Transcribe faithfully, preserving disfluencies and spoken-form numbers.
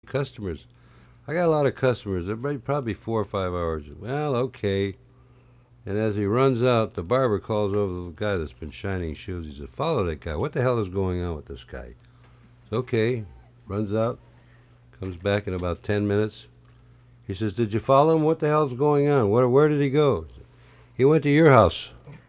customers. I got a lot of customers. Everybody probably four or five hours. Well, okay. And as he runs out, the barber calls over the guy that's been shining shoes. He says, "Follow that guy. What the hell is going on with this guy?" Okay. Runs out. Comes back in about ten minutes. He says, "Did you follow him? What the hell's going on? Where, where did he go?" "He went to your house."